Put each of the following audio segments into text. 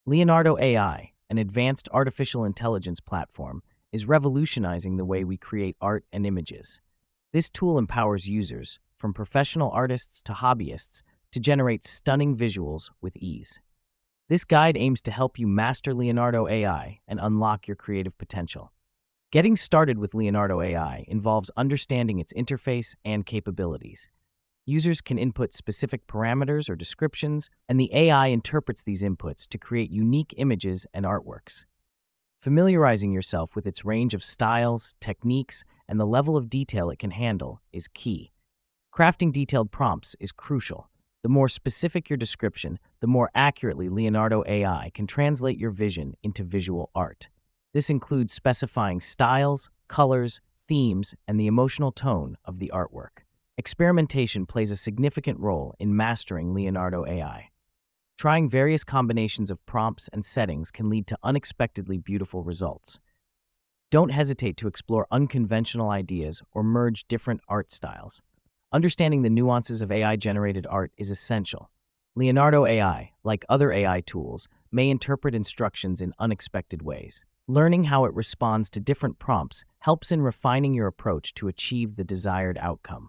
Leonardo AI, an advanced artificial intelligence platform, is revolutionizing the way we create art and images. This tool empowers users, from professional artists to hobbyists, to generate stunning visuals with ease. This guide aims to help you master Leonardo AI and unlock your creative potential. Getting started with Leonardo AI involves understanding its interface and capabilities. Users can input specific parameters or descriptions, and the AI interprets these inputs to create unique images and artworks. Familiarizing yourself with its range of styles, techniques, and the level of detail it can handle is key. Crafting detailed prompts is crucial. The more specific your description, the more accurately Leonardo AI can translate your vision into visual art. This includes specifying styles, colors, themes, and the emotional tone of the artwork. Experimentation plays a significant role in mastering Leonardo AI. Trying various combinations of prompts and settings can lead to unexpectedly beautiful results. Don't hesitate to explore unconventional ideas or merge different art styles. Understanding the nuances of AI-generated art is essential. Leonardo AI, like other AI tools, may interpret instructions in unexpected ways. Learning how it responds to different prompts helps in refining your approach to achieve the desired outcome.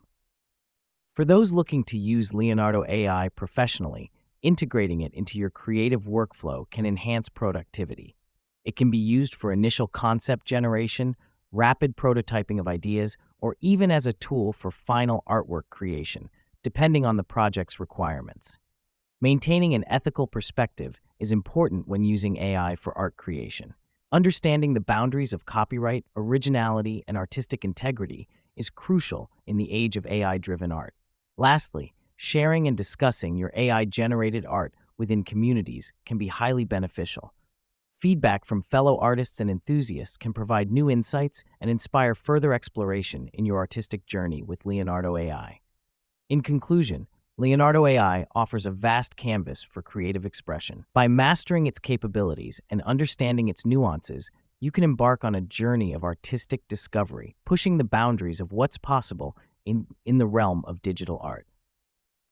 For those looking to use Leonardo AI professionally, integrating it into your creative workflow can enhance productivity. It can be used for initial concept generation, rapid prototyping of ideas, or even as a tool for final artwork creation, depending on the project's requirements. Maintaining an ethical perspective is important when using AI for art creation. Understanding the boundaries of copyright, originality, and artistic integrity is crucial in the age of AI-driven art. Lastly, sharing and discussing your AI-generated art within communities can be highly beneficial. Feedback from fellow artists and enthusiasts can provide new insights and inspire further exploration in your artistic journey with Leonardo AI. In conclusion, Leonardo AI offers a vast canvas for creative expression. By mastering its capabilities and understanding its nuances, you can embark on a journey of artistic discovery, pushing the boundaries of what's possible in the realm of digital art.